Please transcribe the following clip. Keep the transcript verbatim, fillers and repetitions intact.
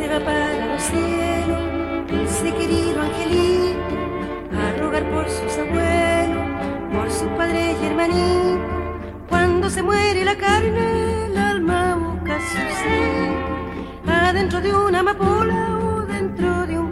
se va para los cielos, ese querido angelito, a rogar por sus abuelos, por sus padres y hermanitos. Cuando se muere la carne, el alma busca su ser, adentro de una amapola o dentro de un